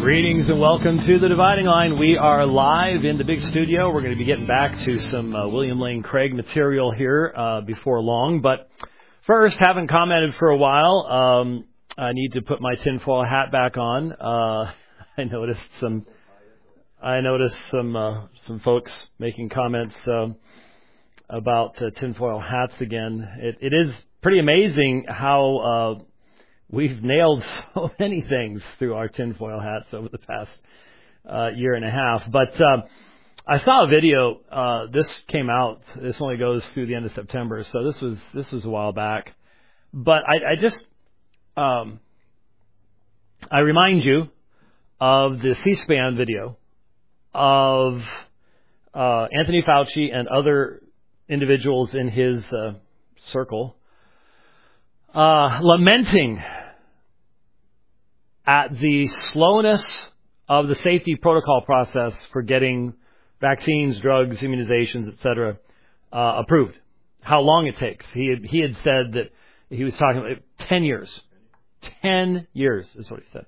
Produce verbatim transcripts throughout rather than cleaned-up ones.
Greetings and welcome to The Dividing Line. We are live in the big studio. We're going to be getting back to some uh, William Lane Craig material here uh, before long. But first, haven't commented for a while. Um, I need to put my tinfoil hat back on. Uh, I noticed some. I noticed some uh, some folks making comments um, about uh, tinfoil hats again. It, it is pretty amazing how. Uh, We've nailed so many things through our tinfoil hats over the past uh, year and a half. But uh, I saw a video. Uh, this came out. This only goes through the end of September, so this was this was a while back. But I, I just um, I remind you of the C-SPAN video of uh, Anthony Fauci and other individuals in his uh, circle. Uh, lamenting at the slowness of the safety protocol process for getting vaccines, drugs, immunizations, et cetera, uh, approved. How long it takes. He had, he had said that he was talking about ten years. ten years is what he said.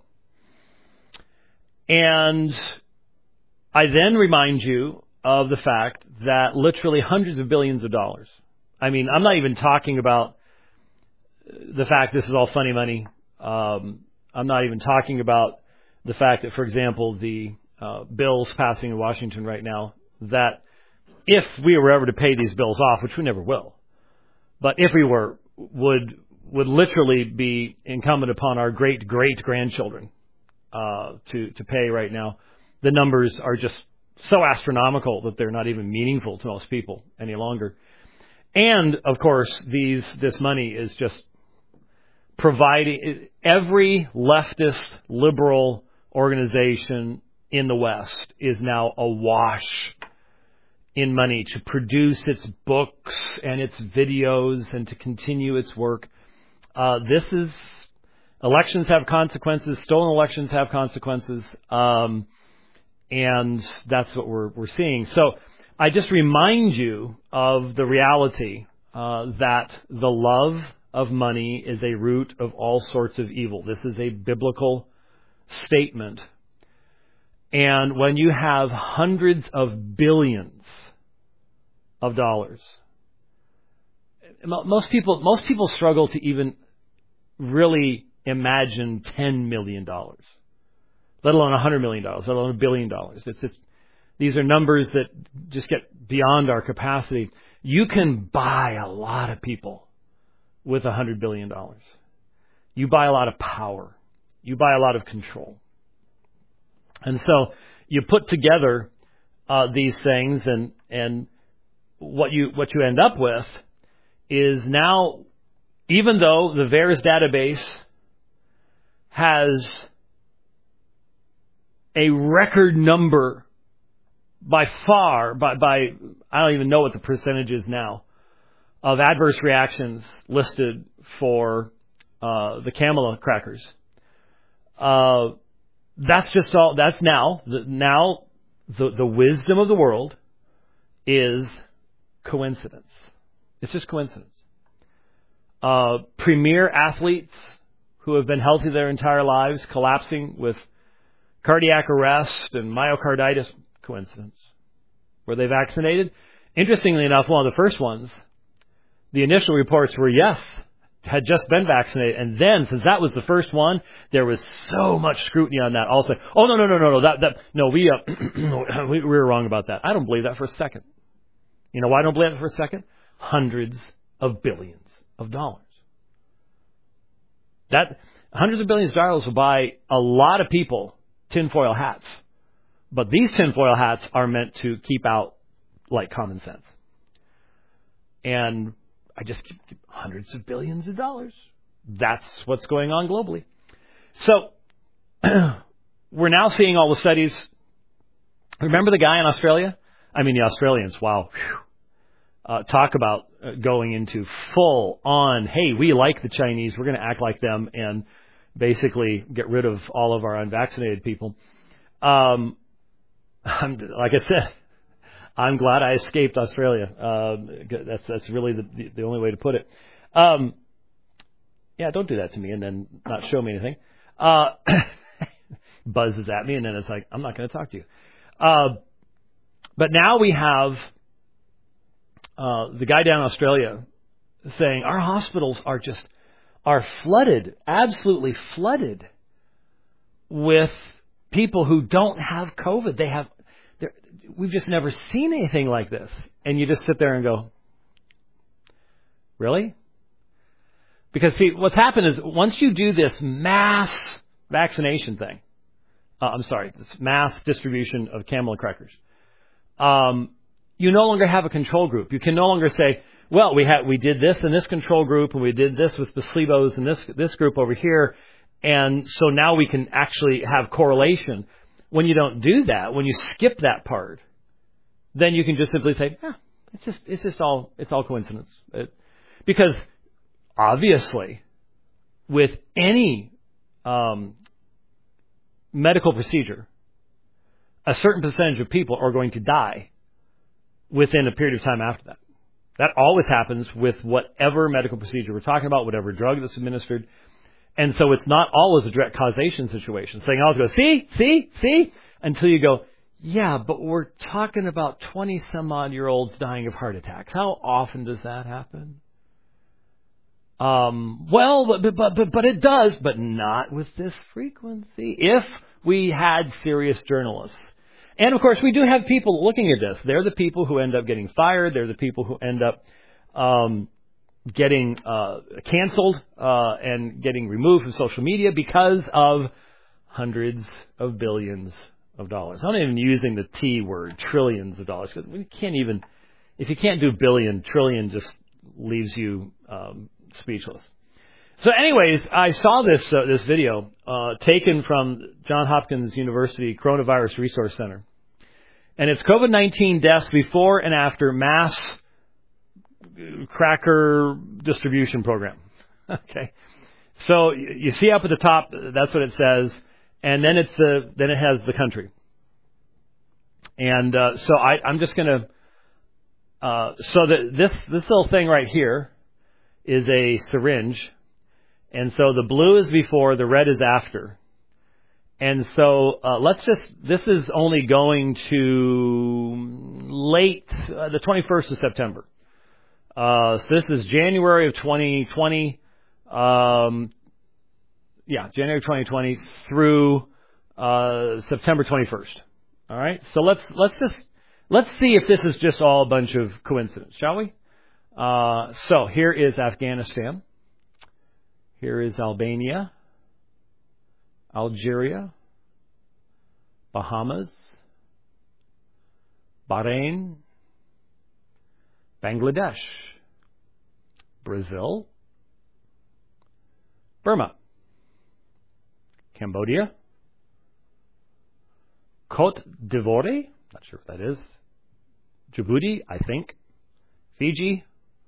And I then remind you of the fact that literally hundreds of billions of dollars. I mean, I'm not even talking about the fact this is all funny money. Um, I'm not even talking about the fact that, for example, the uh, bills passing in Washington right now, that if we were ever to pay these bills off, which we never will, but if we were, would would literally be incumbent upon our great great grandchildren uh, to to pay right now. The numbers are just so astronomical that they're not even meaningful to most people any longer. And of course, these this money is just providing. Every leftist liberal organization in the West is now awash in money to produce its books and its videos and to continue its work. Uh, this is, elections have consequences, stolen elections have consequences, um, and that's what we're we're seeing. So I just remind you of the reality uh, that the love of money is a root of all sorts of evil. This is a biblical statement. And when you have hundreds of billions of dollars, most people most people struggle to even really imagine ten million dollars, let alone one hundred million dollars, let alone a billion dollars. It's just, these are numbers that just get beyond our capacity. You can buy a lot of people with one hundred billion dollars. You buy a lot of power. You buy a lot of control. And so you put together uh, these things, and and what you what you end up with is now, even though the VAERS database has a record number by far, by, by I don't even know what the percentage is now, of adverse reactions listed for uh, the Kamala crackers. Uh, that's just all. That's now. The, now, the the wisdom of the world is coincidence. It's just coincidence. Uh, premier athletes who have been healthy their entire lives collapsing with cardiac arrest and myocarditis. Coincidence. Were they vaccinated? Interestingly enough, one of the first ones, the initial reports were yes, had just been vaccinated. And then, since that was the first one, there was so much scrutiny on that. Also, oh, no, no, no, no, no, that, that, no, we, uh, we, we were wrong about that. I don't believe that for a second. You know why I don't believe that for a second? Hundreds of billions of dollars. That, hundreds of billions of dollars will buy a lot of people tinfoil hats. But these tinfoil hats are meant to keep out, like, common sense. And I just keep hundreds of billions of dollars. That's what's going on globally. So we're now seeing all the studies. Remember the guy in Australia? I mean, the Australians, wow. Uh, talk about uh, going into full on, hey, we like the Chinese. We're going to act like them and basically get rid of all of our unvaccinated people. Um, I'm, like I said, I'm glad I escaped Australia. Uh, that's that's really the the only way to put it. Um, yeah, don't do that to me and then not show me anything. Uh, buzzes at me, and then it's like, I'm not going to talk to you. Uh, but now we have uh, the guy down in Australia saying our hospitals are just are flooded, absolutely flooded with people who don't have COVID. They have, we've just never seen anything like this. And you just sit there and go, really? Because see, what's happened is once you do this mass vaccination thing, uh, I'm sorry, this mass distribution of Camel crackers, um, you no longer have a control group. You can no longer say, well, we had we did this in this control group, and we did this with placebos in this this group over here, and so now we can actually have correlation. When you don't do that, when you skip that part, then you can just simply say, yeah, it's just it's just all it's all coincidence. It, because obviously, with any um, medical procedure, a certain percentage of people are going to die within a period of time after that. That always happens with whatever medical procedure we're talking about, whatever drug that's administered. And so it's not always a direct causation situation. So you can always go, see, see, see, until you go, yeah, but we're talking about twenty some odd year olds dying of heart attacks. How often does that happen? Um, well, but, but, but, but it does, but not with this frequency. If we had serious journalists. And, of course, we do have people looking at this. They're the people who end up getting fired. They're the people who end up um, getting uh, canceled uh, and getting removed from social media because of hundreds of billions of dollars. I'm not even using the T word, trillions of dollars, because we can't even, if you can't do billion, trillion just leaves you um, speechless. So anyways, I saw this uh, this video uh, taken from Johns Hopkins University Coronavirus Resource Center. And it's COVID nineteen deaths before and after mass cracker distribution program. Okay. So you see up at the top, that's what it says. And then it's the then it has the country. And uh, so I, I'm just going to, uh, so that this, this little thing right here is a syringe. And so the blue is before, the red is after. And so uh, let's just, this is only going to late, uh, the twenty-first of September. Uh, so this is January of twenty twenty. Um, yeah, January twenty twenty through uh, September twenty-first. All right. So let's let's just let's see if this is just all a bunch of coincidence, shall we? Uh, so here is Afghanistan. Here is Albania, Algeria, Bahamas, Bahrain, Bangladesh, Brazil, Burma, Cambodia, Cote d'Ivoire, not sure what that is, Djibouti, I think, Fiji,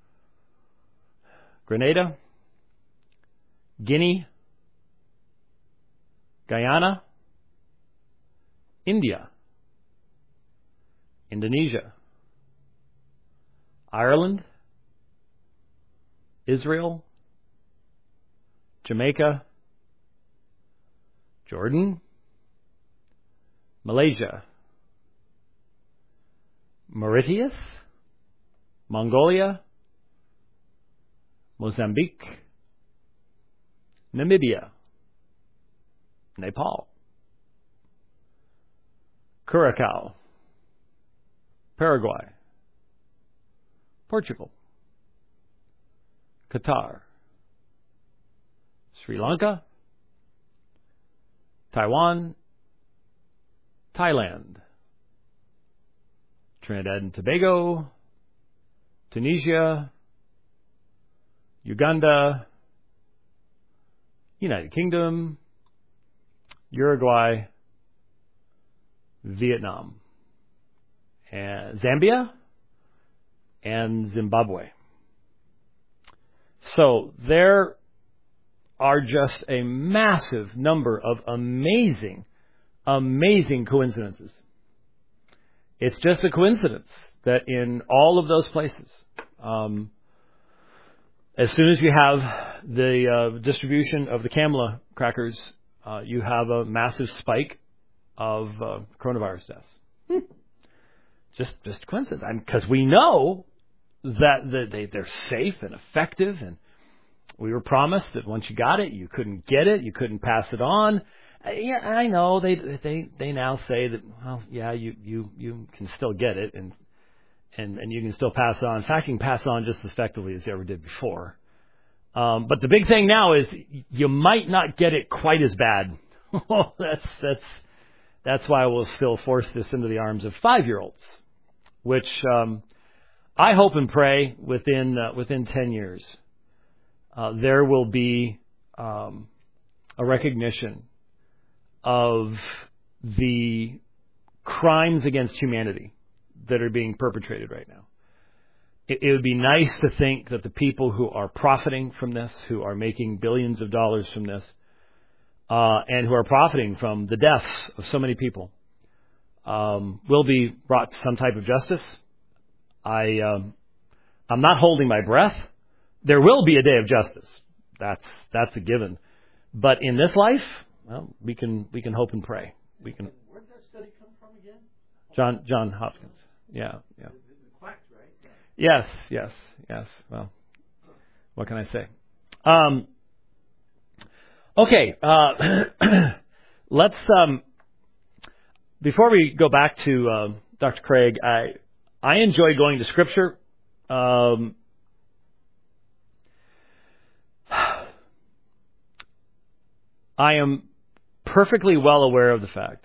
Grenada, Guinea, Guyana, India, Indonesia, Ireland, Israel, Jamaica, Jordan, Malaysia, Mauritius, Mongolia, Mozambique, Namibia, Nepal, Curacao, Paraguay, Portugal, Qatar, Sri Lanka, Taiwan, Thailand, Trinidad and Tobago, Tunisia, Uganda, United Kingdom, Uruguay, Vietnam, and Zambia, and Zimbabwe. So there are just a massive number of amazing, amazing coincidences. It's just a coincidence that in all of those places, um, as soon as you have the uh, distribution of the Camel crackers uh, you have a massive spike of uh, coronavirus deaths. Hmm. Just, just coincidence. Because we know that the, they, they're safe and effective, and we were promised that once you got it, you couldn't get it, you couldn't pass it on. Uh, yeah, I know they they they now say that, well, yeah, you you, you can still get it, and and and you can still pass it on. In fact, you can pass it on just as effectively as you ever did before. Um, but the big thing now is you might not get it quite as bad. that's that's that's why we'll still force this into the arms of five-year-olds, which um, I hope and pray within uh, within ten years uh, there will be um, a recognition of the crimes against humanity that are being perpetrated right now. It, it would be nice to think that the people who are profiting from this, who are making billions of dollars from this, uh, and who are profiting from the deaths of so many people, um, will be brought to some type of justice. I, um, I'm not holding my breath. There will be a day of justice. That's that's a given. But in this life, well, we can we can hope and pray. We can. Where did that study come from again? John John Hopkins. Yeah, yeah. The, the quacks, right? Yeah. Yes, yes, yes. Well, what can I say? Um, okay, uh, let's. Um, before we go back to uh, Doctor Craig, I I enjoy going to Scripture. Um, I am perfectly well aware of the fact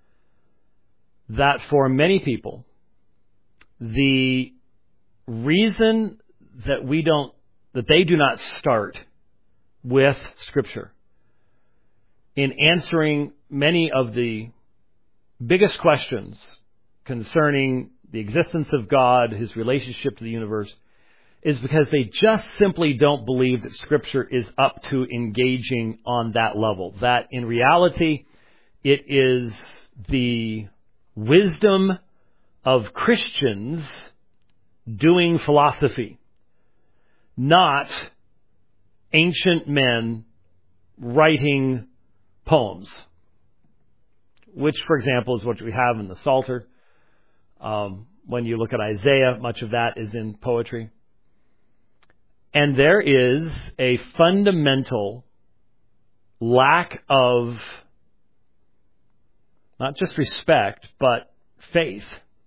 that for many people, the reason that we don't, that they do not start with Scripture in answering many of the biggest questions concerning the existence of God, His relationship to the universe, is because they just simply don't believe that Scripture is up to engaging on that level. That in reality, it is the wisdom of Christians doing philosophy, not ancient men writing poems, which, for example, is what we have in the Psalter. Um, when you look at Isaiah, much of that is in poetry. And there is a fundamental lack of not just respect, but faith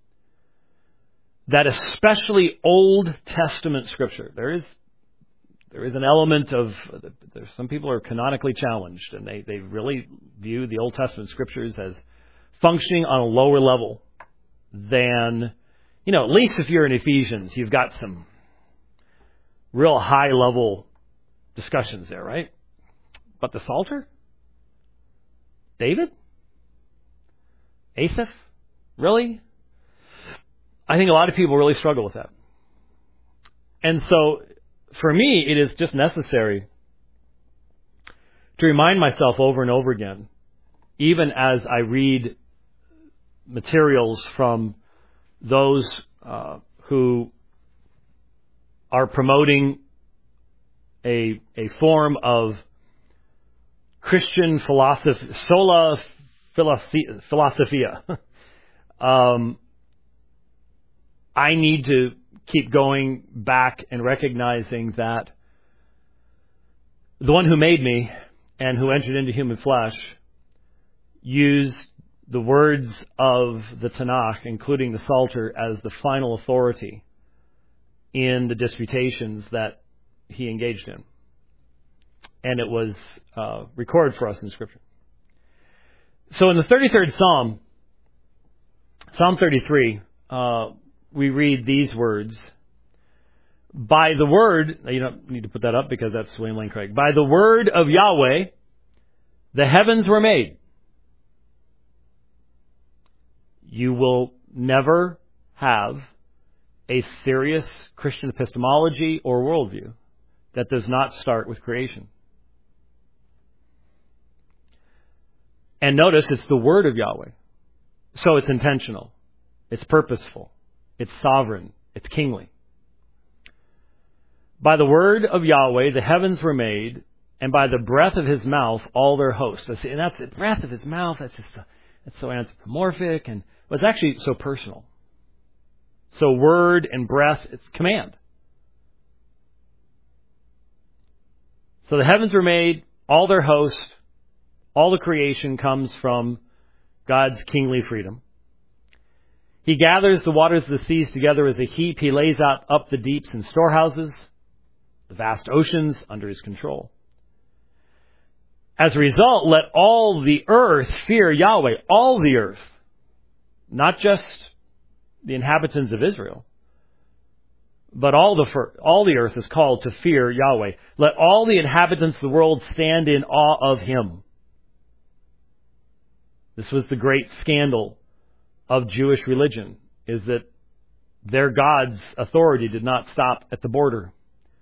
that especially Old Testament Scripture, there is there is an element of, there's some people are canonically challenged, and they, they really view the Old Testament Scriptures as functioning on a lower level than, you know, at least if you're in Ephesians, you've got some real high-level discussions there, right? But the Psalter? David? Asaph? Really? I think a lot of people really struggle with that. And so, for me, it is just necessary to remind myself over and over again, even as I read materials from those uh, who are promoting a a form of Christian philosophy, sola philosophia. um, I need to keep going back and recognizing that the one who made me and who entered into human flesh used the words of the Tanakh, including the Psalter, as the final authority in the disputations that he engaged in. And it was uh, recorded for us in Scripture. So in the thirty-third Psalm, Psalm thirty-three, uh, we read these words. By the word, you don't need to put that up because that's William Lane Craig. By the word of Yahweh, the heavens were made. You will never have a serious Christian epistemology or worldview that does not start with creation. And notice it's the word of Yahweh. So it's intentional. It's purposeful. It's sovereign. It's kingly. By the word of Yahweh, the heavens were made, and by the breath of his mouth, all their hosts. And that's the breath of his mouth. That's just so, that's so anthropomorphic, and well, it's actually so personal. So word and breath, it's command. So the heavens were made, all their host, all the creation comes from God's kingly freedom. He gathers the waters of the seas together as a heap. He lays out up the deeps in storehouses, the vast oceans under his control. As a result, let all the earth fear Yahweh, all the earth, not just the inhabitants of Israel, but all the all the earth is called to fear Yahweh. Let all the inhabitants of the world stand in awe of him. This was the great scandal of Jewish religion, is that their God's authority did not stop at the border.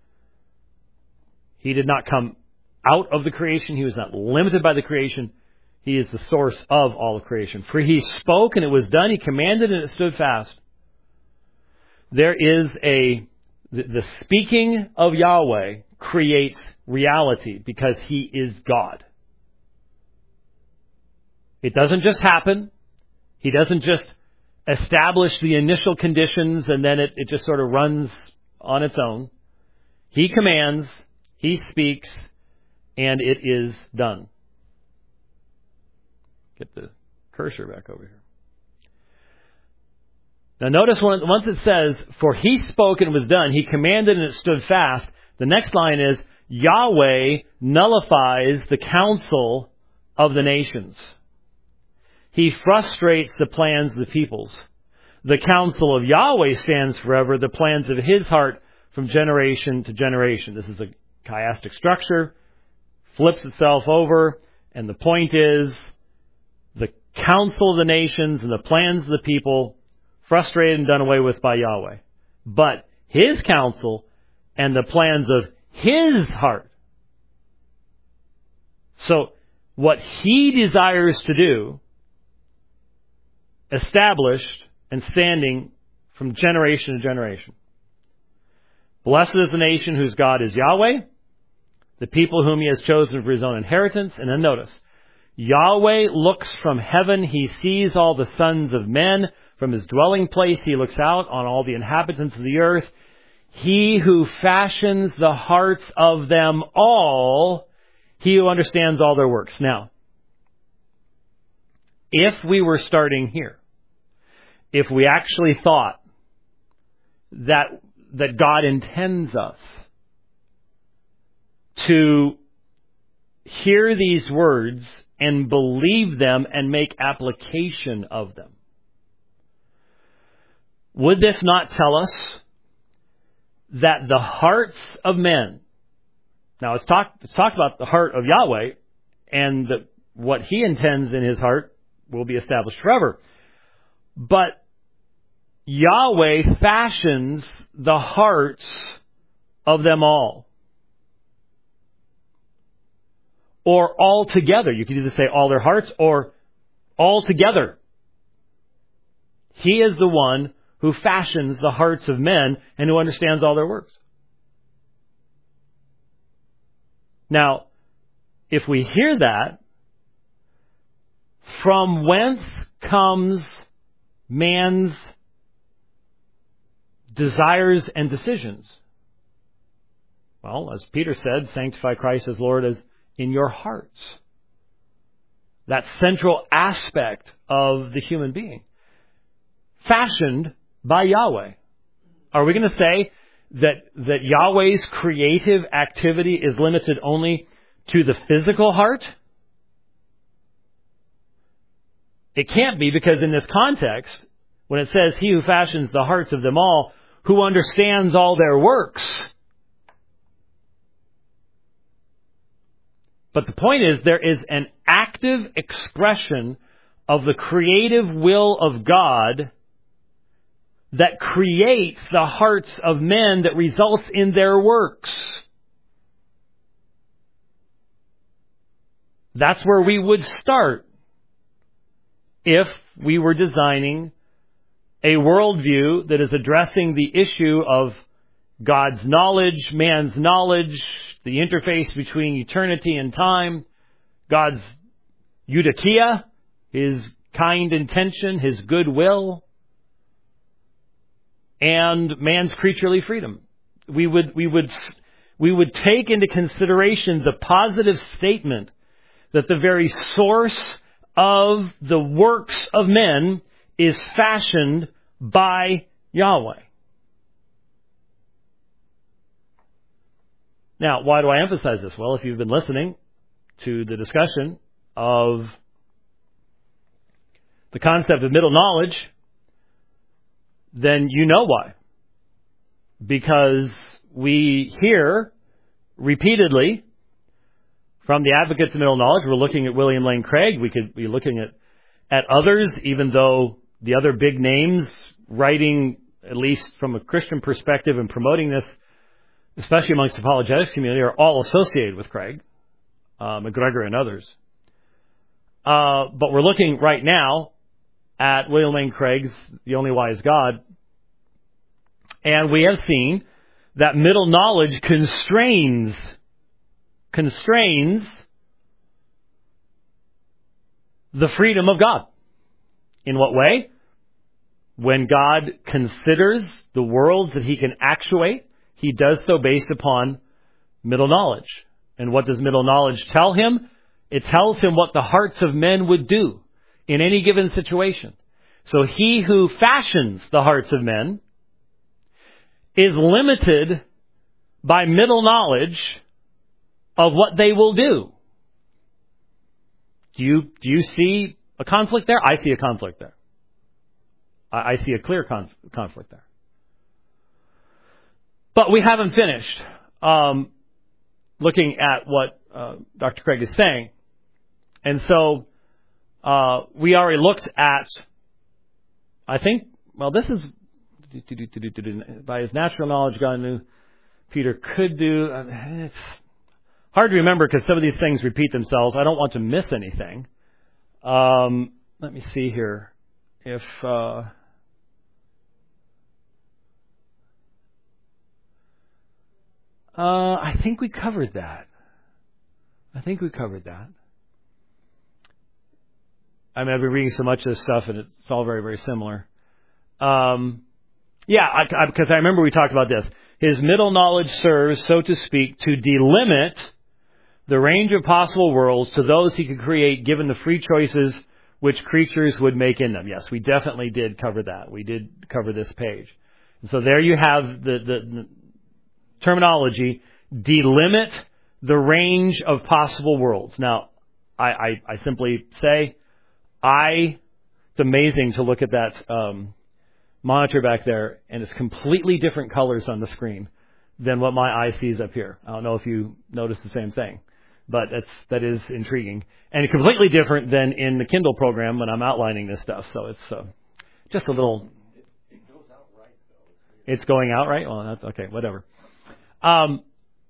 He did not come out of the creation. He was not limited by the creation. He is the source of all the creation. For he spoke and it was done. He commanded and it stood fast. There is a, the, the speaking of Yahweh creates reality because he is God. It doesn't just happen. He doesn't just establish the initial conditions and then it, it just sort of runs on its own. He commands, he speaks, and it is done. Get the cursor back over here. Now notice when, once it says, for he spoke and it was done, he commanded and it stood fast, the next line is, Yahweh nullifies the counsel of the nations. He frustrates the plans of the peoples. The counsel of Yahweh stands forever, the plans of his heart from generation to generation. This is a chiastic structure, flips itself over, and the point is, the counsel of the nations and the plans of the people frustrated and done away with by Yahweh. But his counsel and the plans of his heart. So what he desires to do, established and standing from generation to generation. Blessed is the nation whose God is Yahweh, the people whom he has chosen for his own inheritance. And then notice, Yahweh looks from heaven. He sees all the sons of men. From his dwelling place, he looks out on all the inhabitants of the earth. He who fashions the hearts of them all, he who understands all their works. Now, if we were starting here, if we actually thought that, that God intends us to hear these words and believe them and make application of them, would this not tell us that the hearts of men, now it's talked it's talked about the heart of Yahweh, and that what he intends in his heart will be established forever. But Yahweh fashions the hearts of them all. Or all together. You could either say all their hearts or all together. He is the one who fashions the hearts of men and who understands all their works. Now, if we hear that, from whence comes man's desires and decisions? Well, as Peter said, sanctify Christ as Lord as in your hearts. That central aspect of the human being. Fashioned by Yahweh. Are we going to say that, that Yahweh's creative activity is limited only to the physical heart? It can't be, because in this context, when it says he who fashions the hearts of them all, who understands all their works. But the point is, there is an active expression of the creative will of God that creates the hearts of men that results in their works. That's where we would start if we were designing a worldview that is addressing the issue of God's knowledge, man's knowledge, the interface between eternity and time, God's eudokia, His kind intention, His goodwill, and man's creaturely freedom. We would, we would, we would take into consideration the positive statement that the very source of the works of men is fashioned by Yahweh. Now, why do I emphasize this? Well, if you've been listening to the discussion of the concept of middle knowledge, then you know why. Because we hear repeatedly from the advocates of middle knowledge, we're looking at William Lane Craig, we could be looking at, at others, even though the other big names writing, at least from a Christian perspective and promoting this, especially amongst the apologetics community, are all associated with Craig, uh, McGregor and others. Uh, but we're looking right now at William Lane Craig's The Only Wise God, and we have seen that middle knowledge constrains, constrains the freedom of God. In what way? When God considers the worlds that He can actuate, He does so based upon middle knowledge. And what does middle knowledge tell Him? It tells Him what the hearts of men would do in any given situation. So He who fashions the hearts of men is limited by middle knowledge of what they will do. Do you, do you see a conflict there? I see a conflict there. I, I see a clear conf- conflict there. But we haven't finished um, looking at what uh, Doctor Craig is saying. And so uh, we already looked at, I think, well, this is, by his natural knowledge, God knew Peter could do. It's hard to remember because some of these things repeat themselves. I don't want to miss anything. Um, let me see here. If... Uh, Uh, I think we covered that. I think we covered that. I mean, I've been reading so much of this stuff, and it's all very, very similar. Um, yeah, I, I, because I remember we talked about this. His middle knowledge serves, so to speak, to delimit the range of possible worlds to those He could create, given the free choices which creatures would make in them. Yes, we definitely did cover that. We did cover this page. And so there you have the... the, the terminology, delimit the range of possible worlds. Now, I, I, I simply say, I, it's amazing to look at that um, monitor back there, and it's completely different colors on the screen than what my eye sees up here. I don't know if you notice the same thing, but that's, that is intriguing. And completely different than in the Kindle program when I'm outlining this stuff. So it's uh, just a little... It, it goes out right, though. It's going out right? Well, that's okay, whatever. Um,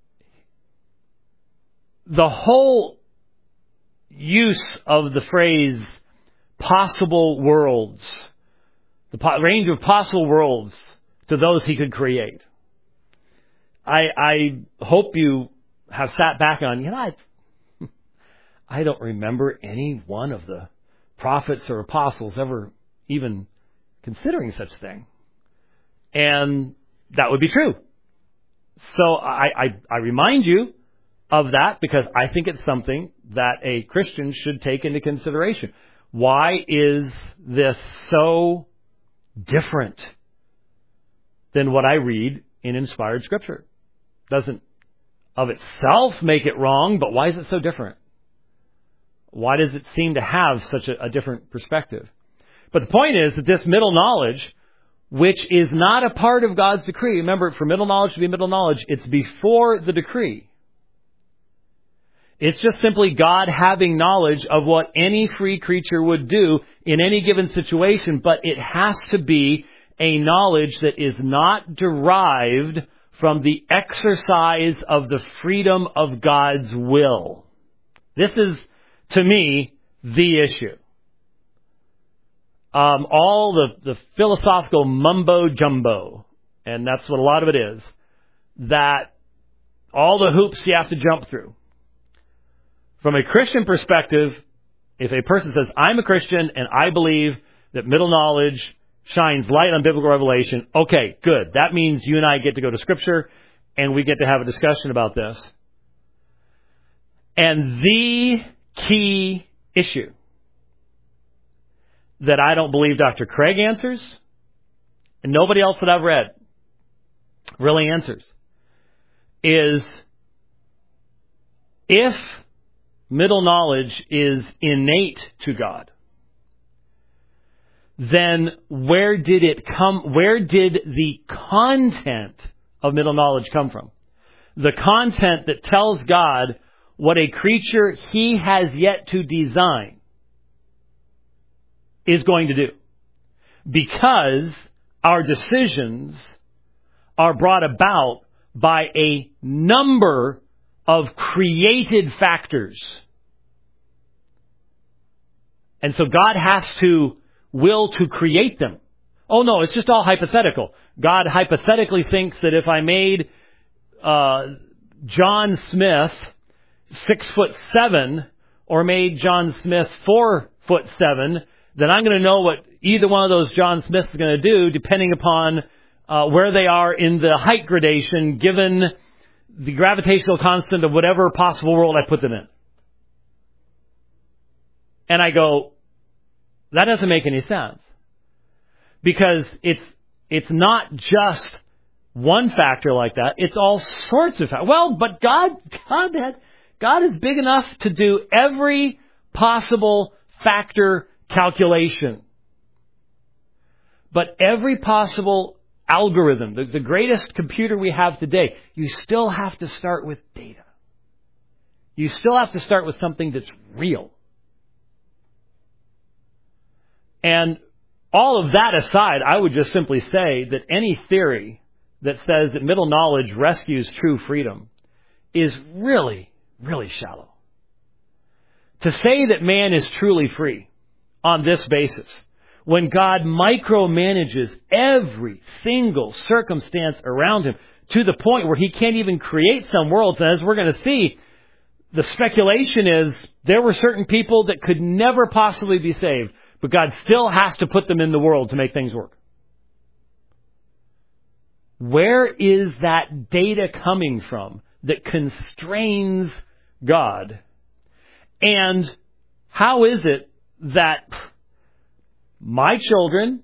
the whole use of the phrase possible worlds, the po- range of possible worlds to those He could create. I, I hope you have sat back on, you know, I, I don't remember any one of the prophets or apostles ever even considering such a thing. And that would be true. So I, I, I remind you of that because I think it's something that a Christian should take into consideration. Why is this so different than what I read in inspired Scripture? Doesn't of itself make it wrong, but why is it so different? Why does it seem to have such a, a different perspective? But the point is that this middle knowledge, which is not a part of God's decree. Remember, for middle knowledge to be middle knowledge, it's before the decree. It's just simply God having knowledge of what any free creature would do in any given situation, but it has to be a knowledge that is not derived from the exercise of the freedom of God's will. This is, to me, the issue. Um, all the, the philosophical mumbo-jumbo, and that's what a lot of it is, that all the hoops you have to jump through. From a Christian perspective, if a person says, I'm a Christian and I believe that middle knowledge shines light on biblical revelation, okay, good. That means you and I get to go to Scripture and we get to have a discussion about this. And the key issue that I don't believe Doctor Craig answers, and nobody else that I've read really answers, is if middle knowledge is innate to God, then where did it come, where did the content of middle knowledge come from? The content that tells God what a creature He has yet to design is going to do. Because our decisions are brought about by a number of created factors. And so God has to will to create them. Oh no, it's just all hypothetical. God hypothetically thinks that if I made uh, John Smith six foot seven or made John Smith four foot seven, then I'm going to know what either one of those John Smiths is going to do depending upon uh, where they are in the height gradation given the gravitational constant of whatever possible world I put them in. And I go, that doesn't make any sense. Because it's it's not just one factor like that. It's all sorts of factors. Well, but God, God, had, God is big enough to do every possible factor calculation. But every possible algorithm, the, the greatest computer we have today, you still have to start with data. You still have to start with something that's real. And all of that aside, I would just simply say that any theory that says that middle knowledge rescues true freedom is really, really shallow. To say that man is truly free on this basis, when God micromanages every single circumstance around him to the point where he can't even create some worlds, and as we're going to see, the speculation is there were certain people that could never possibly be saved, but God still has to put them in the world to make things work. Where is that data coming from that constrains God? And how is it that my children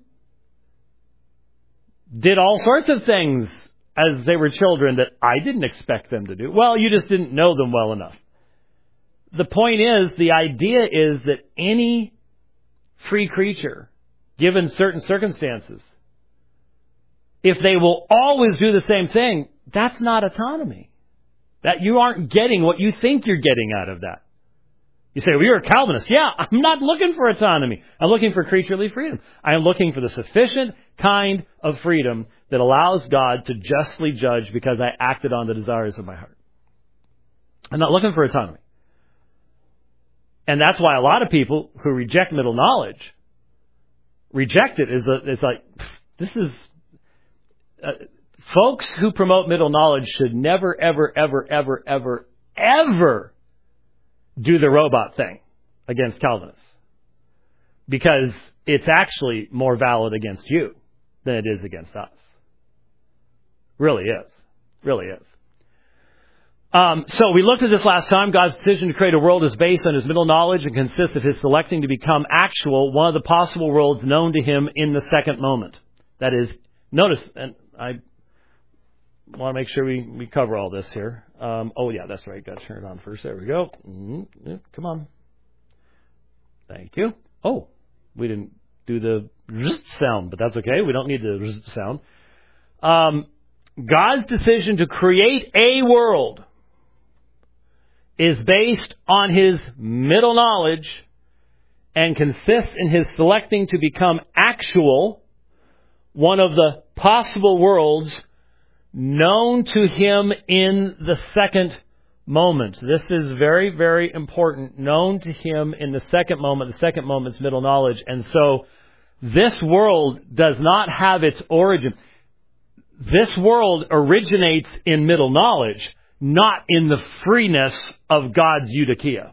did all sorts of things as they were children that I didn't expect them to do? Well, you just didn't know them well enough. The point is, the idea is that any free creature, given certain circumstances, if they will always do the same thing, that's not autonomy. That you aren't getting what you think you're getting out of that. You say, well, you're a Calvinist. Yeah, I'm not looking for autonomy. I'm looking for creaturely freedom. I am looking for the sufficient kind of freedom that allows God to justly judge because I acted on the desires of my heart. I'm not looking for autonomy. And that's why a lot of people who reject middle knowledge reject it. Is a, it's like, this is... Uh, folks who promote middle knowledge should never, ever, ever, ever, ever, ever do the robot thing against Calvinists. Because it's actually more valid against you than it is against us. Really is. Really is. Um, so we looked at this last time. God's decision to create a world is based on his middle knowledge and consists of his selecting to become actual one of the possible worlds known to him in the second moment. That is, notice, and I want to make sure we, we cover all this here. Um, oh, yeah, that's right. Got to turn it on first. There we go. Mm-hmm. Yeah, come on. Thank you. Oh, we didn't do the sound, but that's okay. We don't need the sound. Um, God's decision to create a world is based on his middle knowledge and consists in his selecting to become actual one of the possible worlds known to him in the second moment. This is very, very important. Known to him in the second moment. The second moment's middle knowledge. And so this world does not have its origin. This world originates in middle knowledge, not in the freeness of God's eudokia.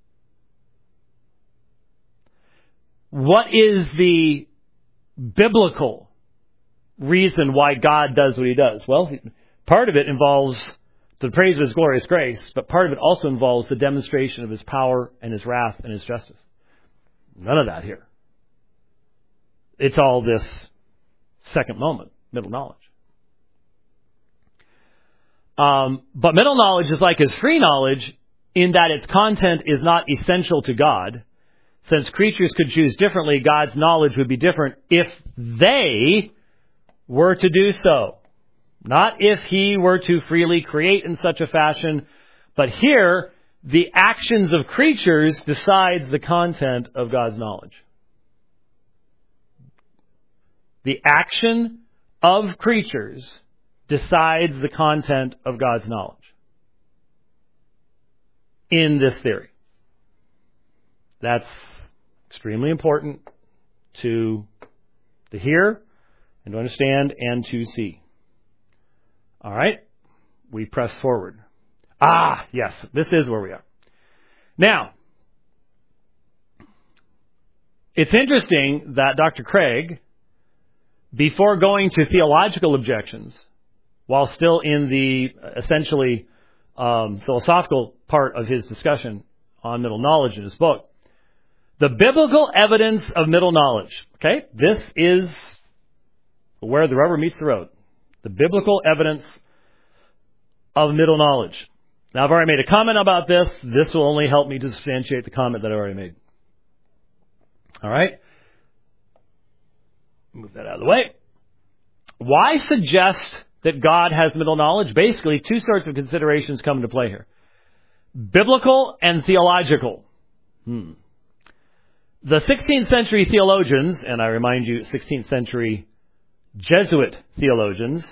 What is the biblical reason why God does what he does? Well, part of it involves the praise of his glorious grace, but part of it also involves the demonstration of his power and his wrath and his justice. None of that here. It's all this second moment, middle knowledge. Um, but middle knowledge is like his free knowledge in that its content is not essential to God. Since creatures could choose differently, God's knowledge would be different if they were to do so. Not if he were to freely create in such a fashion, but here, the actions of creatures decides the content of God's knowledge. The action of creatures decides the content of God's knowledge in this theory. That's extremely important to, to hear and to understand and to see. All right, we press forward. Ah, yes, this is where we are. Now, it's interesting that Doctor Craig, before going to theological objections, while still in the essentially um, philosophical part of his discussion on middle knowledge in his book, the biblical evidence of middle knowledge. Okay, this is where the rubber meets the road. The biblical evidence of middle knowledge. Now, I've already made a comment about this. This will only help me to substantiate the comment that I already made. All right? Move that out of the way. Why suggest that God has middle knowledge? Basically, two sorts of considerations come into play here. Biblical and theological. Hmm. The sixteenth century theologians, and I remind you, sixteenth century Jesuit theologians,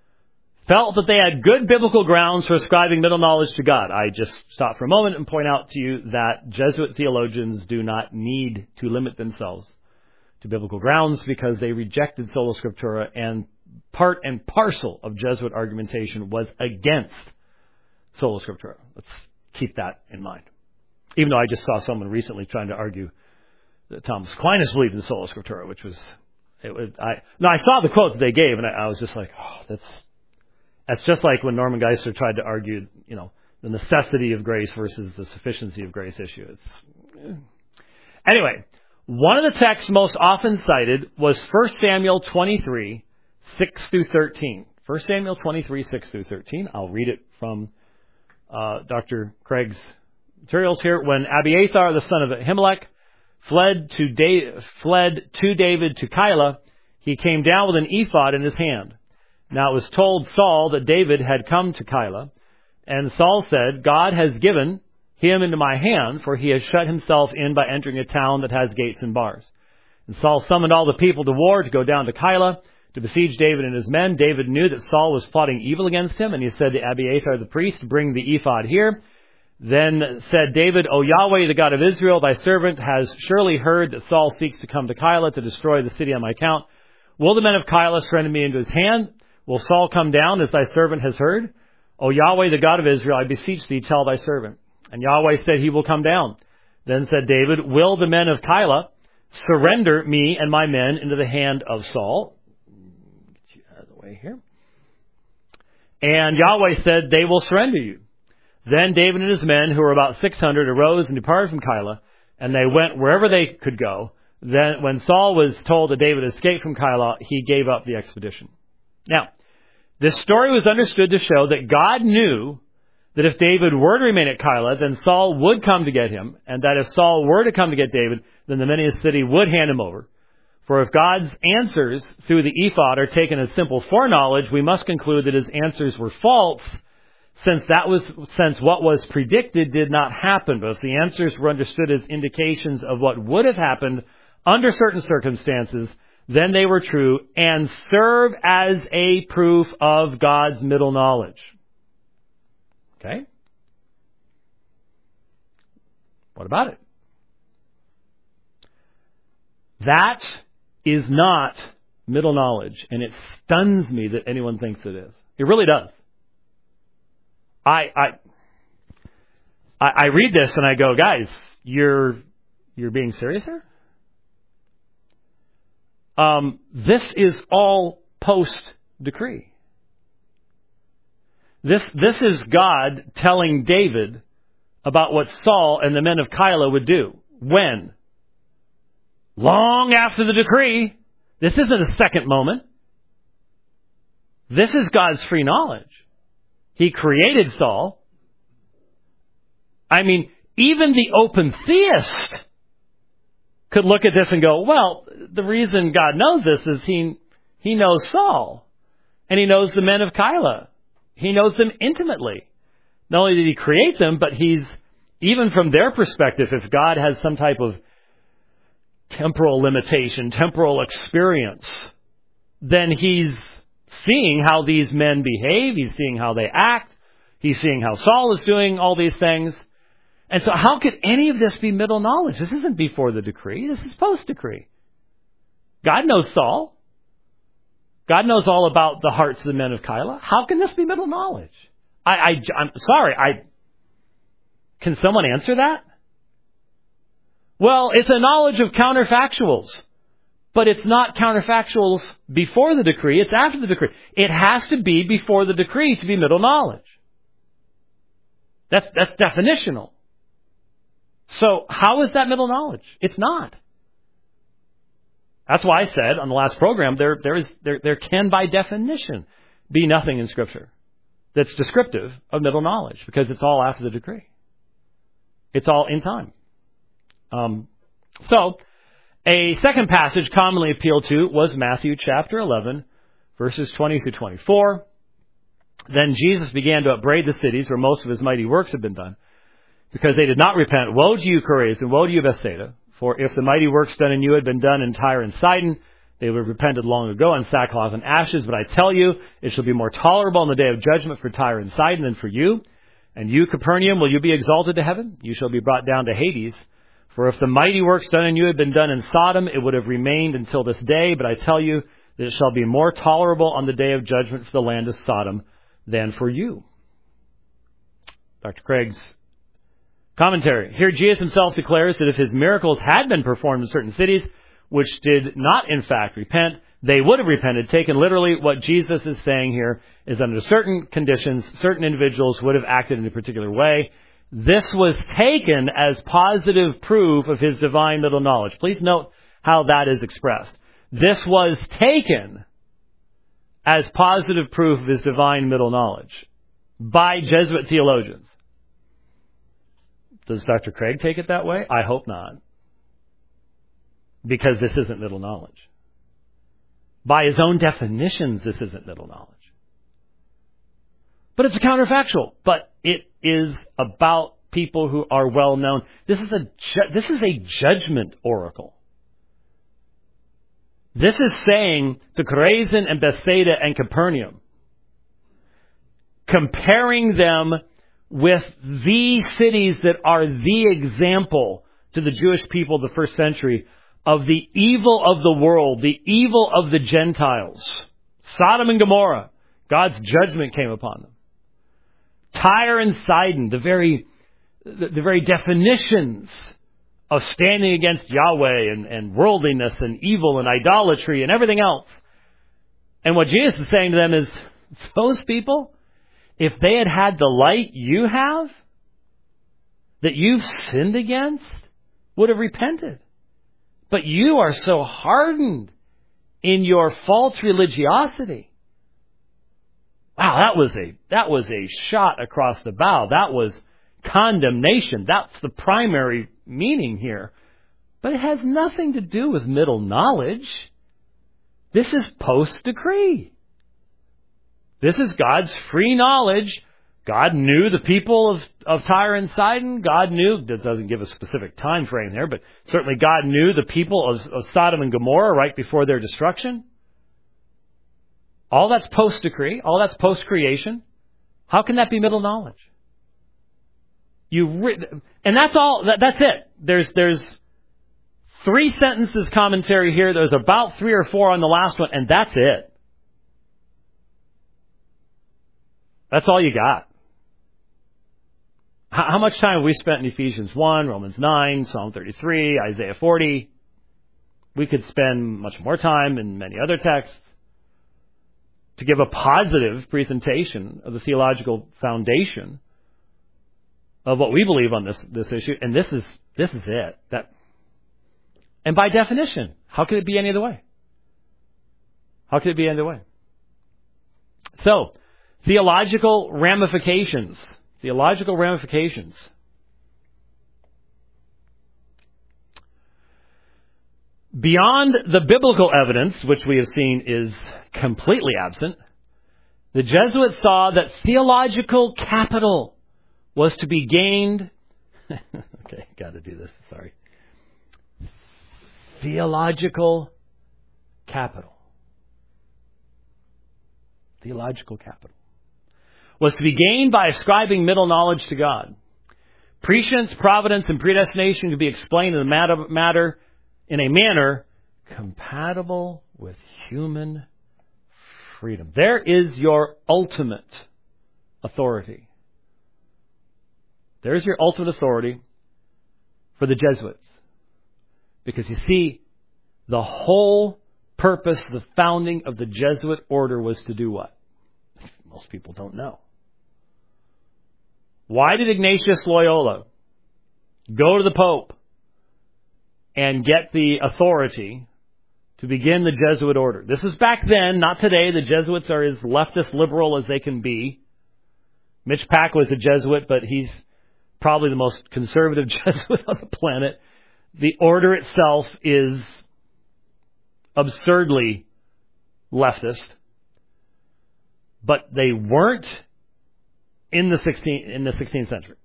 felt that they had good biblical grounds for ascribing middle knowledge to God. I just stop for a moment and point out to you that Jesuit theologians do not need to limit themselves to biblical grounds because they rejected sola scriptura, and part and parcel of Jesuit argumentation was against sola scriptura. Let's keep that in mind. Even though I just saw someone recently trying to argue that Thomas Aquinas believed in sola scriptura, which was, it was I no, I saw the quote that they gave, and I, I was just like, oh, that's that's just like when Norman Geisler tried to argue, you know, the necessity of grace versus the sufficiency of grace issue. It's, eh. Anyway, one of the texts most often cited was First Samuel twenty-three, six through thirteen. First Samuel twenty-three, six through thirteen. I'll read it from uh, Doctor Craig's materials here. When Abiathar, the son of Ahimelech, fled to da- fled to David to Keilah, he came down with an ephod in his hand. Now it was told Saul that David had come to Keilah, and Saul said, God has given him into my hand, for he has shut himself in by entering a town that has gates and bars. And Saul summoned all the people to war to go down to Keilah to besiege David and his men. David knew that Saul was plotting evil against him, and he said to Abiathar the priest, bring the ephod here. Then said David, O Yahweh, the God of Israel, thy servant has surely heard that Saul seeks to come to Keilah to destroy the city on my account. Will the men of Keilah surrender me into his hand? Will Saul come down as thy servant has heard? O Yahweh, the God of Israel, I beseech thee, tell thy servant. And Yahweh said, he will come down. Then said David, will the men of Keilah surrender me and my men into the hand of Saul? Get you out of the way here. And Yahweh said, they will surrender you. Then David and his men, who were about six hundred, arose and departed from Keilah, and they went wherever they could go. Then when Saul was told that David escaped from Keilah, he gave up the expedition. Now, this story was understood to show that God knew that if David were to remain at Keilah, then Saul would come to get him, and that if Saul were to come to get David, then the men of his city would hand him over. For if God's answers through the ephod are taken as simple foreknowledge, we must conclude that his answers were false, since that was since what was predicted did not happen. But if the answers were understood as indications of what would have happened under certain circumstances, then they were true and serve as a proof of God's middle knowledge. Okay? What about it? That is not middle knowledge, and it stuns me that anyone thinks it is. It really does. I, I, I, I read this and I go, guys, you're, you're being serious here? Um, this is all post-decree. This, this is God telling David about what Saul and the men of Keilah would do. When? Long after the decree. This isn't a second moment. This is God's free knowledge. He created Saul. I mean, even the open theist could look at this and go, well, the reason God knows this is he, he knows Saul. And he knows the men of Keilah. He knows them intimately. Not only did he create them, but he's, even from their perspective, if God has some type of temporal limitation, temporal experience, then he's seeing how these men behave. He's seeing how they act. He's seeing how Saul is doing all these things. And so how could any of this be middle knowledge? This isn't before the decree. This is post-decree. God knows Saul. God knows all about the hearts of the men of Keilah. How can this be middle knowledge? I, I, I'm sorry. I, can someone answer that? Well, it's a knowledge of counterfactuals. But it's not counterfactuals before the decree. It's after the decree. It has to be before the decree to be middle knowledge. That's, that's definitional. So how is that middle knowledge? It's not. That's why I said on the last program, there, there is, there, there can by definition be nothing in Scripture that's descriptive of middle knowledge, because it's all after the decree. It's all in time. Um, so, a second passage commonly appealed to was Matthew chapter eleven, verses twenty through twenty-four. Then Jesus began to upbraid the cities where most of his mighty works had been done, because they did not repent. Woe to you, Chorazin, and woe to you, Bethsaida! For if the mighty works done in you had been done in Tyre and Sidon, they would have repented long ago in sackcloth and ashes. But I tell you, it shall be more tolerable in the day of judgment for Tyre and Sidon than for you. And you, Capernaum, will you be exalted to heaven? You shall be brought down to Hades. For if the mighty works done in you had been done in Sodom, it would have remained until this day. But I tell you that it shall be more tolerable on the day of judgment for the land of Sodom than for you. Doctor Craig's commentary. Here Jesus himself declares that if his miracles had been performed in certain cities, which did not in fact repent, they would have repented. Taken literally, what Jesus is saying here is under certain conditions, certain individuals would have acted in a particular way. This was taken as positive proof of his divine middle knowledge. Please note how that is expressed. This was taken as positive proof of his divine middle knowledge by Jesuit theologians. Does Doctor Craig take it that way? I hope not. Because this isn't middle knowledge. By his own definitions, this isn't middle knowledge. But it's a counterfactual. But it is about people who are well known. This is a ju- this is a judgment oracle. This is saying to Chorazin and Bethsaida and Capernaum, comparing them with the cities that are the example to the Jewish people of the first century of the evil of the world, the evil of the Gentiles. Sodom and Gomorrah, God's judgment came upon them. Tyre and Sidon, the very, the, the very definitions of standing against Yahweh and, and worldliness and evil and idolatry and everything else. And what Jesus is saying to them is, those people, if they had had the light you have, that you've sinned against, would have repented. But you are so hardened in your false religiosity. Wow, that was a that was a shot across the bow. That was condemnation. That's the primary meaning here. But it has nothing to do with middle knowledge. This is post-decree. This is God's free knowledge. God knew the people of, of Tyre and Sidon. God knew, that doesn't give a specific time frame there, but certainly God knew the people of, of Sodom and Gomorrah right before their destruction. All that's post-decree. All that's post-creation. How can that be middle knowledge? You re- and that's all. That, that's it. There's there's three sentences commentary here. There's about three or four on the last one, and that's it. That's all you got. How, how much time have we spent in Ephesians one, Romans nine, Psalm thirty-three, Isaiah forty? We could spend much more time in many other texts to give a positive presentation of the theological foundation of what we believe on this, this issue. And this is this is it. That, and by definition, how could it be any other way? How could it be any other way? So, theological ramifications. Theological ramifications. Beyond the biblical evidence, which we have seen is completely absent, the Jesuits saw that theological capital was to be gained. Okay, got to do this. Sorry. Theological capital. Theological capital was to be gained by ascribing middle knowledge to God. Prescience, providence, and predestination could be explained in a matter, matter in a manner compatible with human freedom. There is your ultimate authority. There's your ultimate authority for the Jesuits. Because you see, the whole purpose, the founding of the Jesuit order was to do what? Most people don't know. Why did Ignatius Loyola go to the Pope and get the authority to begin the Jesuit order? This is back then, not today. The Jesuits are as leftist liberal as they can be. Mitch Pack was a Jesuit, but he's probably the most conservative Jesuit on the planet. The order itself is absurdly leftist. But they weren't in the sixteenth in the sixteenth century.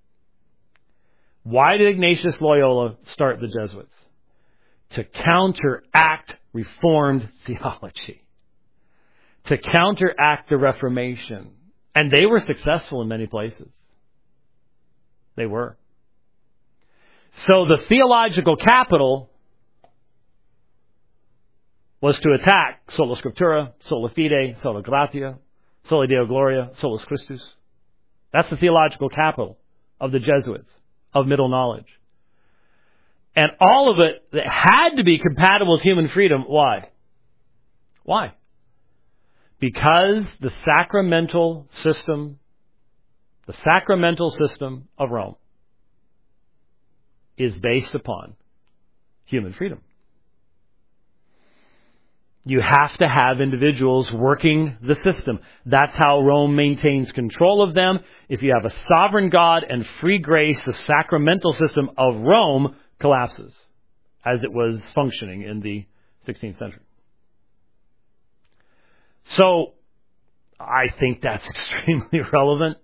Why did Ignatius Loyola start the Jesuits? To counteract Reformed theology. To counteract the Reformation. And they were successful in many places. They were. So the theological capital was to attack sola scriptura, sola fide, sola gratia, soli Deo gloria, solus Christus. That's the theological capital of the Jesuits, of middle knowledge. And all of it that had to be compatible with human freedom. Why? Why? Because the sacramental system, the sacramental system of Rome is based upon human freedom. You have to have individuals working the system. That's how Rome maintains control of them. If you have a sovereign God and free grace, the sacramental system of Rome collapses as it was functioning in the sixteenth century. So, I think that's extremely relevant.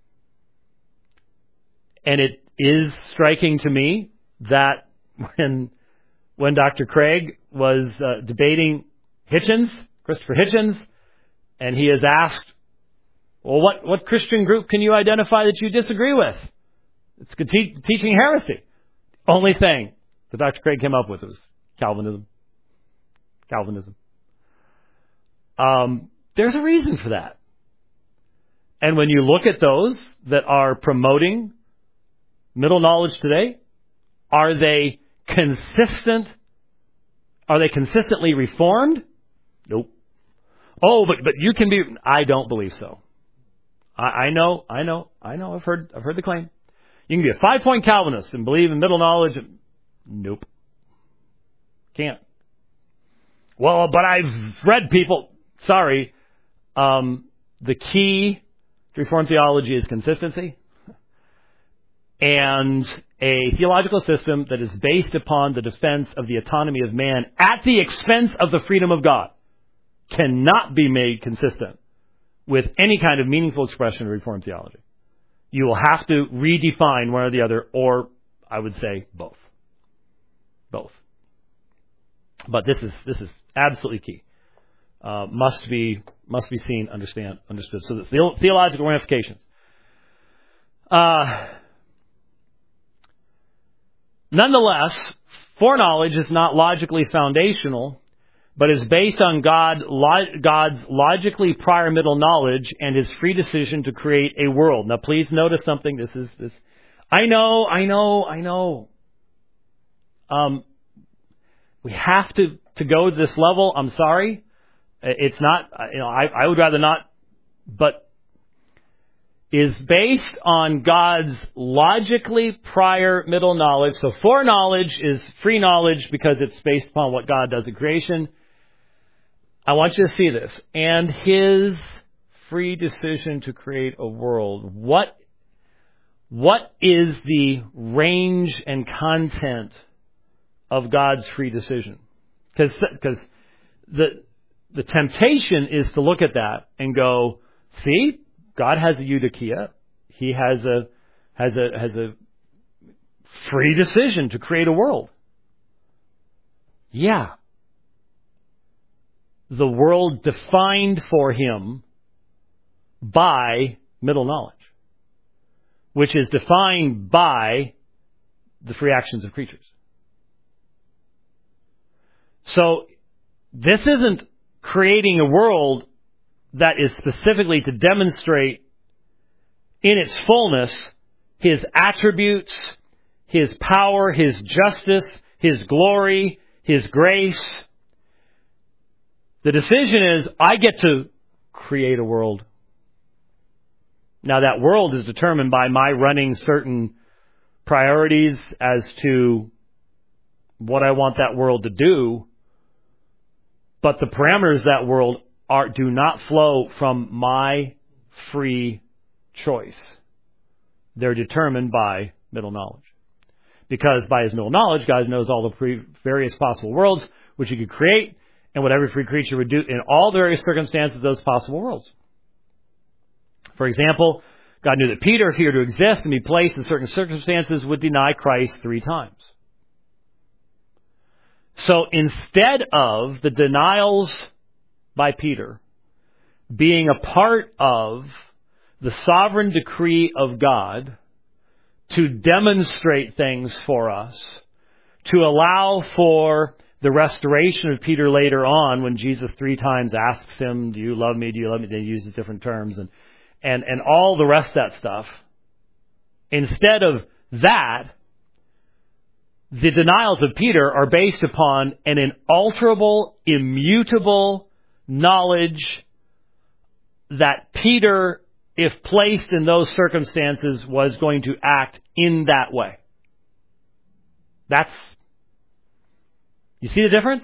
And it is striking to me that when, when Doctor Craig was uh, debating Hitchens, Christopher Hitchens, and he is asked, well, what, what Christian group can you identify that you disagree with? It's te- teaching heresy. Only thing that Doctor Craig came up with was Calvinism. Calvinism. Um, there's a reason for that. And when you look at those that are promoting middle knowledge today, are they consistent? Are they consistently reformed? Nope. Oh, but but you can be. I don't believe so. I, I know, I know, I know. I've heard, I've heard the claim. You can be a five-point Calvinist and believe in middle knowledge. Nope. Can't. Well, but I've read people. Sorry. Um, the key to Reformed theology is consistency. And a theological system that is based upon the defense of the autonomy of man at the expense of the freedom of God cannot be made consistent with any kind of meaningful expression of Reformed theology. You will have to redefine one or the other, or I would say both. Both. But this is this is absolutely key. Uh, must be must be seen, understand, understood. So the theological ramifications. Uh, nonetheless, foreknowledge is not logically foundational, but is based on God, God's logically prior middle knowledge and His free decision to create a world. Now, please notice something. This is this I know, I know, I know. Um, we have to, to go to this level. I'm sorry. It's not, you know, I, I would rather not, but is based on God's logically prior middle knowledge. So foreknowledge is free knowledge because it's based upon what God does in creation. I want you to see this. And His free decision to create a world. What, what is the range and content of God's free decision? Because, because the, the temptation is to look at that and go, see, God has a eudokia. He has a, has a, has a free decision to create a world. Yeah. The world defined for Him by middle knowledge, which is defined by the free actions of creatures. So this isn't creating a world that is specifically to demonstrate in its fullness His attributes, His power, His justice, His glory, His grace. The decision is, I get to create a world. Now that world is determined by my running certain priorities as to what I want that world to do. But the parameters of that world are, do not flow from my free choice. They're determined by middle knowledge. Because by His middle knowledge, God knows all the pre- various possible worlds which He could create and what every free creature would do in all the various circumstances of those possible worlds. For example, God knew that Peter, if he were to exist and be placed in certain circumstances, would deny Christ three times. So instead of the denials by Peter being a part of the sovereign decree of God to demonstrate things for us, to allow for the restoration of Peter later on when Jesus three times asks him, do you love me, do you love me? They use different terms and, and, and all the rest of that stuff. Instead of that, the denials of Peter are based upon an inalterable, immutable knowledge that Peter, if placed in those circumstances, was going to act in that way. That's, you see the difference?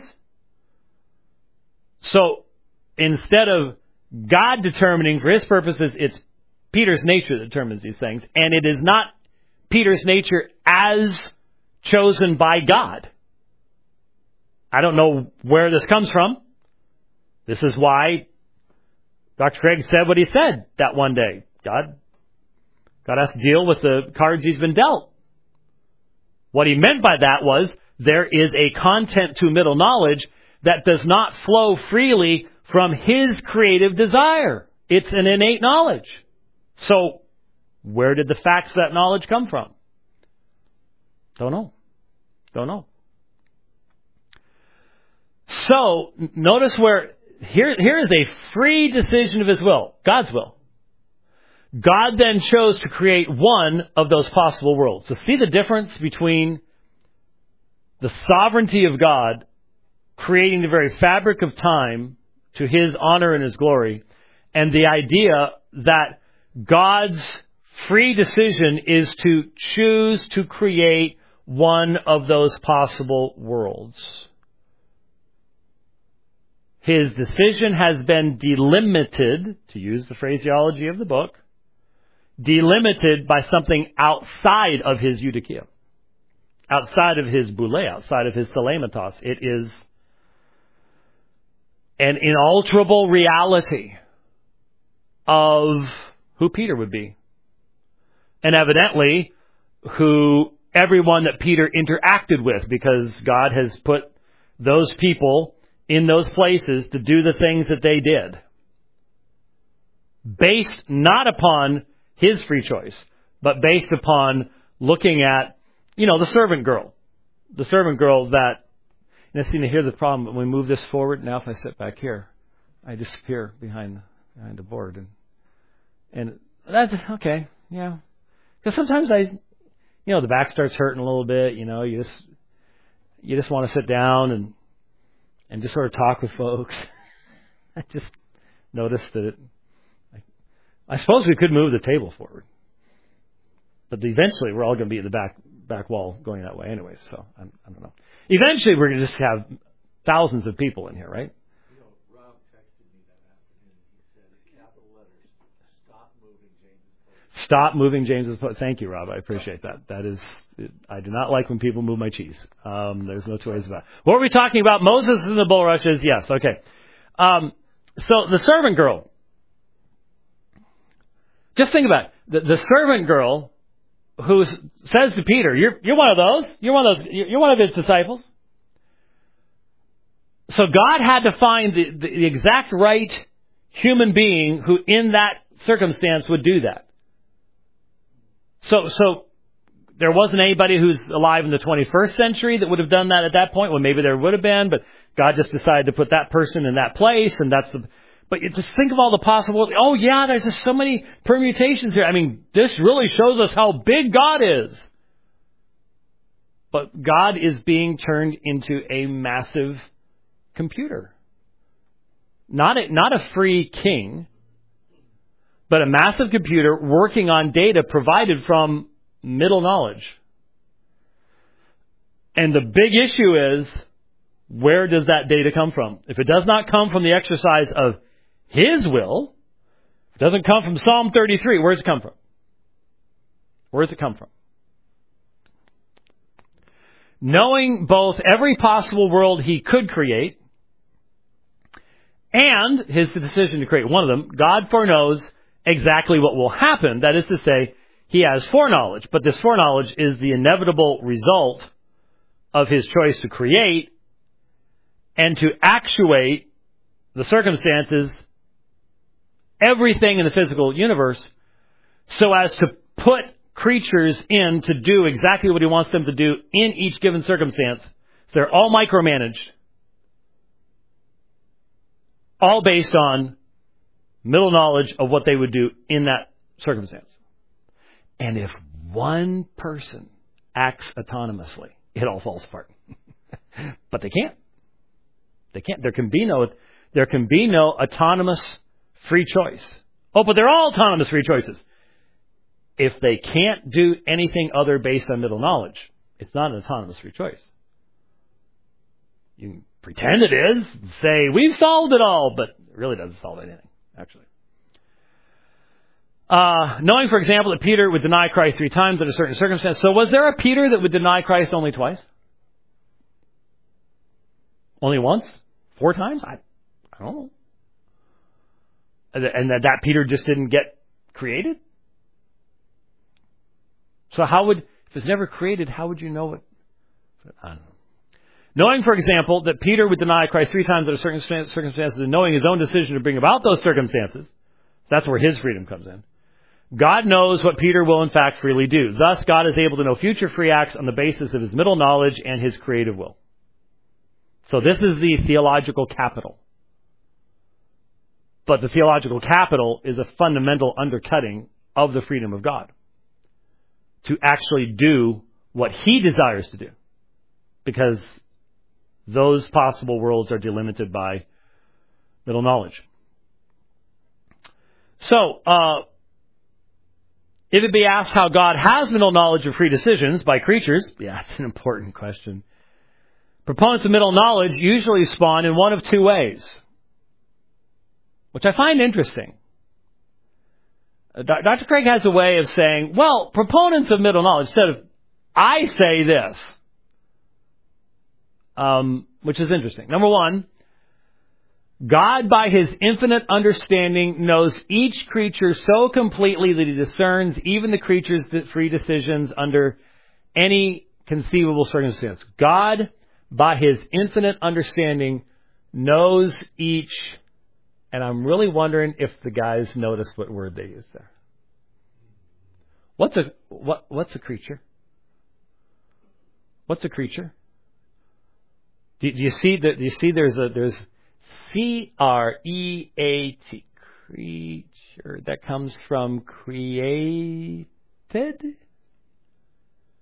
So, instead of God determining for His purposes, it's Peter's nature that determines these things. And it is not Peter's nature as chosen by God. I don't know where this comes from. This is why Doctor Craig said what he said that one day. God, God has to deal with the cards He's been dealt. What he meant by that was there is a content to middle knowledge that does not flow freely from His creative desire. It's an innate knowledge. So, where did the facts of that knowledge come from? Don't know. Don't know. So, notice where, here, here is a free decision of His will, God's will. God then chose to create one of those possible worlds. So see the difference between the sovereignty of God creating the very fabric of time to His honor and His glory, and the idea that God's free decision is to choose to create one of those possible worlds. His decision has been delimited, to use the phraseology of the book, delimited by something outside of His eudokia, outside of His boule, outside of His thelematos. It is an inalterable reality of who Peter would be. And evidently, who everyone that Peter interacted with, because God has put those people in those places to do the things that they did. Based not upon His free choice, but based upon looking at, you know, the servant girl. The servant girl that, and I seem to hear the problem, when we move this forward, now if I sit back here, I disappear behind, behind the board. And, and that's, okay, yeah. Because sometimes I, you know, the back starts hurting a little bit. You know, you just you just want to sit down and and just sort of talk with folks. I just noticed that it, I, I suppose we could move the table forward, but eventually we're all going to be at the back back wall going that way anyway. So I, I don't know. Eventually we're going to just have thousands of people in here, right? You know, Rob texted me that afternoon. He said, in capital letters, stop moving James's post. Stop moving James's post. Thank you, Rob. I appreciate that. That is, I do not like when people move my cheese. Um, there's no two ways about it. What were we talking about? Moses and the bulrushes. Yes. Okay. Um, so the servant girl. Just think about it. The, the servant girl who says to Peter, "You're you're one of those. You're one of those. You're one of his disciples." So God had to find the, the, the exact right human being who, in that circumstance, would do that. So, so there wasn't anybody who's alive in the twenty-first century that would have done that at that point. Well, maybe there would have been, but God just decided to put that person in that place, and that's the. But you just think of all the possibilities. Oh, yeah, there's just so many permutations here. I mean, this really shows us how big God is. But God is being turned into a massive computer. Not a, not a free king, but a massive computer working on data provided from middle knowledge. And the big issue is, where does that data come from? If it does not come from the exercise of His will, if it doesn't come from Psalm thirty-three, where does it come from? Where does it come from? Knowing both every possible world He could create and His decision to create one of them, God foreknows exactly what will happen. That is to say, He has foreknowledge. But this foreknowledge is the inevitable result of His choice to create and to actuate the circumstances, everything in the physical universe, so as to put creatures in to do exactly what He wants them to do in each given circumstance. They're all micromanaged. All based on middle knowledge of what they would do in that circumstance. And if one person acts autonomously, it all falls apart. But they can't. They can't. There can be no, there can be no autonomous free choice. Oh, but they're all autonomous free choices. If they can't do anything other based on middle knowledge, it's not an autonomous free choice. You can pretend it is, say, we've solved it all, but it really doesn't solve anything, actually. Uh, knowing, for example, that Peter would deny Christ three times under certain circumstances. So was there a Peter that would deny Christ only twice? Only once? Four times? I, I don't know. And that, that Peter just didn't get created? So how would, if it's never created, how would you know it? I don't know. Knowing, for example, that Peter would deny Christ three times under certain circumstances, and knowing his own decision to bring about those circumstances, that's where his freedom comes in. God knows what Peter will in fact freely do. Thus, God is able to know future free acts on the basis of His middle knowledge and His creative will. So this is the theological capital. But the theological capital is a fundamental undercutting of the freedom of God to actually do what He desires to do, because those possible worlds are delimited by middle knowledge. So, uh, if it be asked how God has middle knowledge of free decisions by creatures, yeah, it's an important question. Proponents of middle knowledge usually spawn in one of two ways, which I find interesting. Uh, Doctor Craig has a way of saying, well, proponents of middle knowledge, instead of, I say this, um, which is interesting. Number one, God, by His infinite understanding, knows each creature so completely that He discerns even the creature's free decisions under any conceivable circumstance. God, by His infinite understanding, knows each, and I'm really wondering if the guys noticed what word they used there. What's a what? What's a creature? What's a creature? Do, do you see that? Do you see there's a there's C R E A T, creature, that comes from created.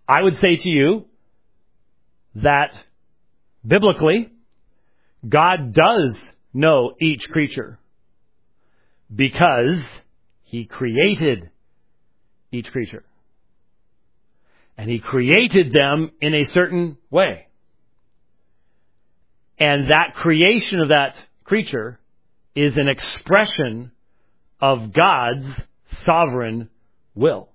I would say to you that biblically, God does know each creature because He created each creature. And He created them in a certain way. And that creation of that creature is an expression of God's sovereign will.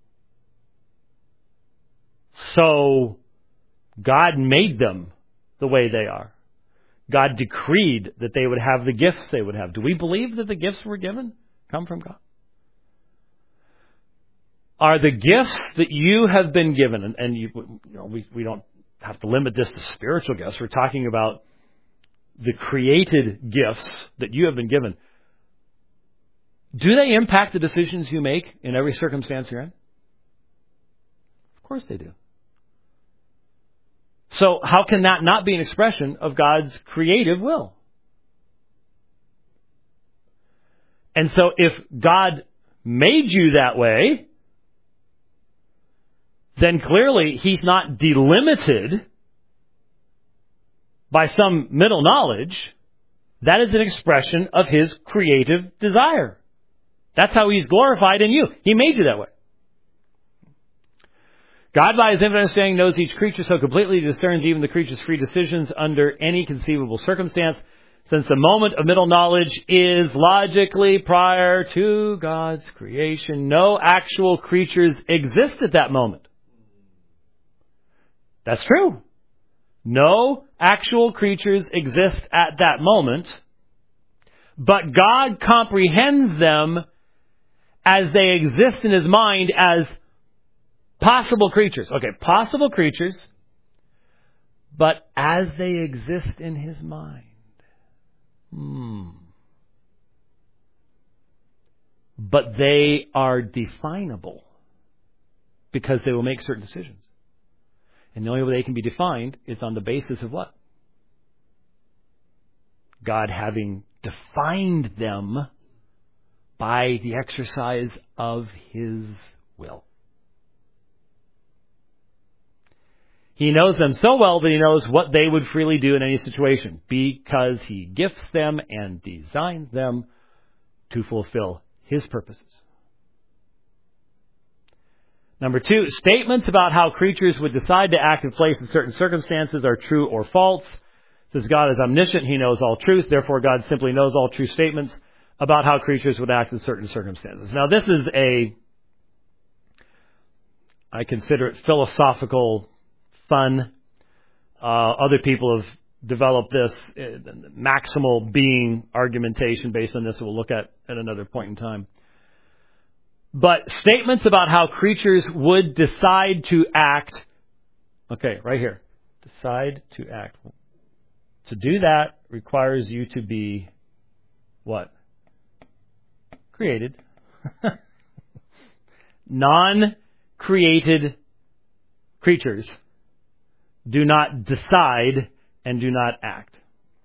So, God made them the way they are. God decreed that they would have the gifts they would have. Do we believe that the gifts were given come from God? Are the gifts that you have been given, and, and you, you know, we, we don't have to limit this to spiritual gifts. We're talking about the created gifts that you have been given. Do they impact the decisions you make in every circumstance you're in? Of course they do. So how can that not be an expression of God's creative will? And so if God made you that way, then clearly He's not delimited by some middle knowledge. That is an expression of His creative desire. That's how He's glorified in you. He made you that way. God, by His infinite understanding, knows each creature so completely He discerns even the creature's free decisions under any conceivable circumstance. Since the moment of middle knowledge is logically prior to God's creation, no actual creatures exist at that moment. That's true. No actual creatures exist at that moment, but God comprehends them as they exist in His mind as possible creatures. Okay, possible creatures, but as they exist in His mind. Hmm. But they are definable because they will make certain decisions. And the only way they can be defined is on the basis of what? God having defined them by the exercise of His will. He knows them so well that He knows what they would freely do in any situation because He gifts them and designs them to fulfill His purposes. Number two, statements about how creatures would decide to act in place in certain circumstances are true or false. Since God is omniscient, He knows all truth. Therefore, God simply knows all true statements about how creatures would act in certain circumstances. Now, this is a, I consider it philosophical fun. Uh, other people have developed this uh, maximal being argumentation based on this that we'll look at at another point in time. But statements about how creatures would decide to act, okay, right here, decide to act. To do that requires you to be what? Created. Non-created creatures do not decide and do not act.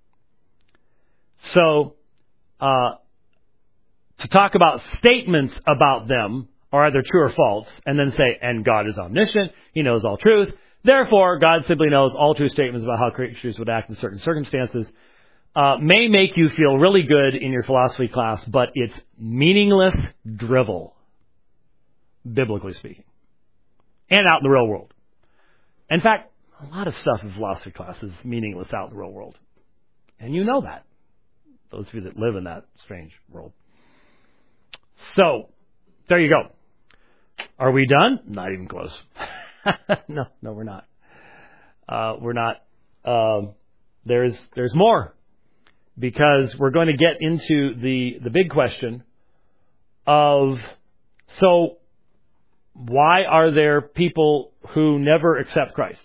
So, uh, to talk about statements about them are either true or false, and then say, and God is omniscient, He knows all truth. Therefore, God simply knows all true statements about how creatures would act in certain circumstances. Uh, may make you feel really good in your philosophy class, but it's meaningless drivel, biblically speaking, and out in the real world. In fact, a lot of stuff in philosophy class is meaningless out in the real world. And you know that. Those of you that live in that strange world. So, there you go. Are we done? Not even close. no, no, we're not. Uh, we're not. Um, there's there's more. Because we're going to get into the, the big question of, so why are there people who never accept Christ?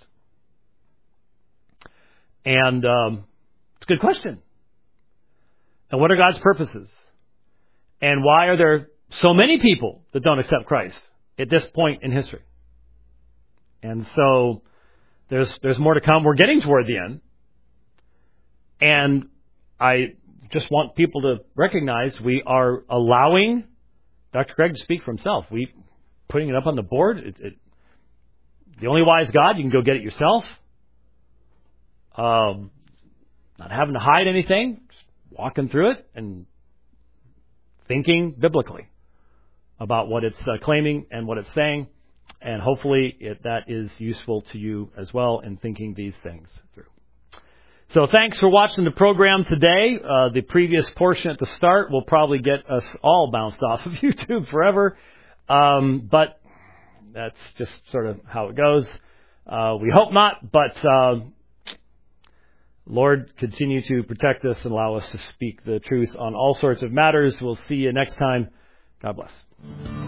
And um, it's a good question. And what are God's purposes? And why are there so many people that don't accept Christ at this point in history? And so there's there's more to come. We're getting toward the end. And I just want people to recognize we are allowing Doctor Craig to speak for himself. We putting it up on the board, it, it the only wise God, you can go get it yourself. Um, not having to hide anything, just walking through it and thinking biblically about what it's uh, claiming and what it's saying. And hopefully it, that is useful to you as well in thinking these things through. So thanks for watching the program today. Uh, the previous portion at the start will probably get us all bounced off of YouTube forever. Um, but that's just sort of how it goes. Uh, we hope not, but uh, Lord, continue to protect us and allow us to speak the truth on all sorts of matters. We'll see you next time. God bless.